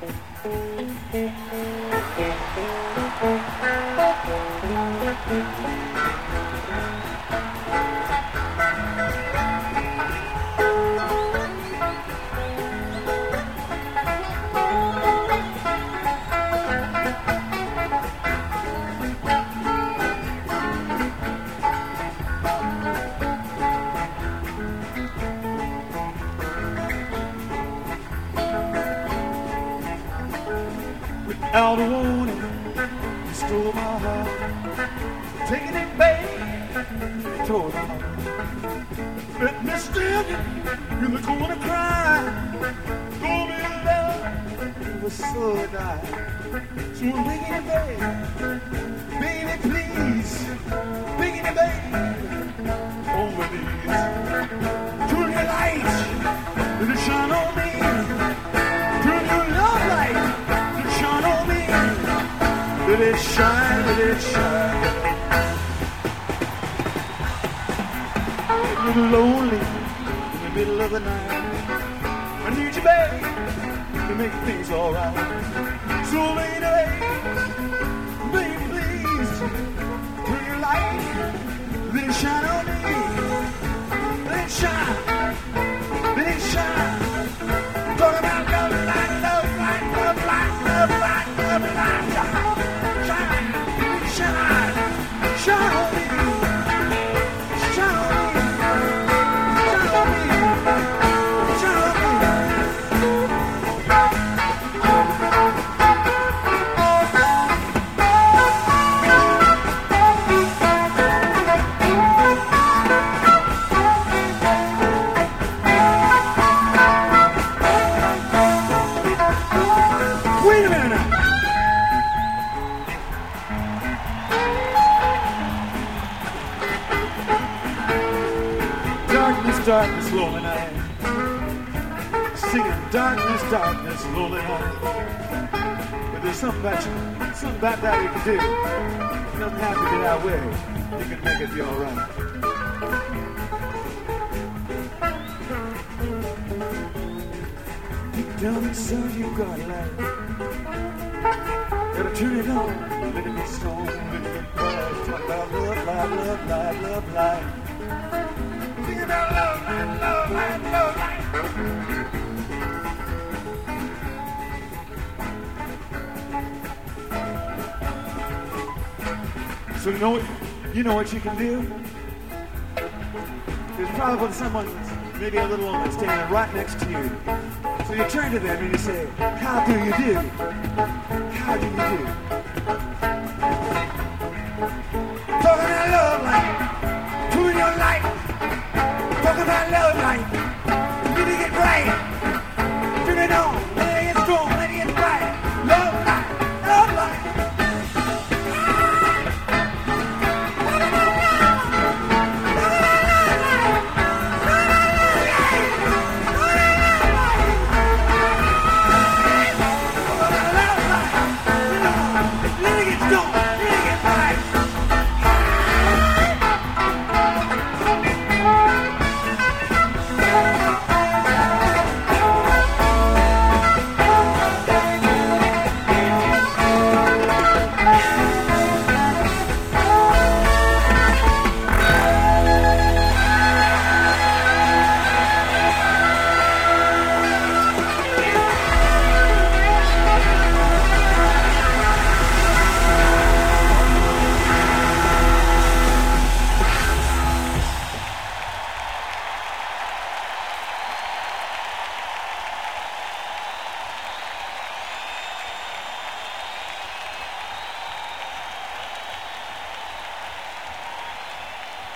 Without a warning, you stole my heart, taking it back toward my heart. Let me stand in the corner crying, told me love was so nice. So I'm begging you, baby, baby, please, begging you, baby, on my knees. Turn your lights, let it shine on me. Turn your love light. Let it shine, let it shine. A little lonely in the middle of the night. I need you, babe, to make things alright. So lady, baby, please, turn your light, let it shine on me. Let it shine, let it shine. Talk about love light, love light, love light, love light, love light. Wait a minute. Darkness, darkness, lonely night. Singing darkness, darkness, lonely night. But there's something about that you can do. You don't have to be that way. You can make it be alright. Deep down inside you got light. Gotta turn it on, let it be strong, let it be bright. Talk about love, light, love, light, love, light. Think about love, light, love, light, love, light. So you know what you can do? There's probably someone that's maybe a little older standing right next to you. So you turn to them and you say, how do you do? How do you do?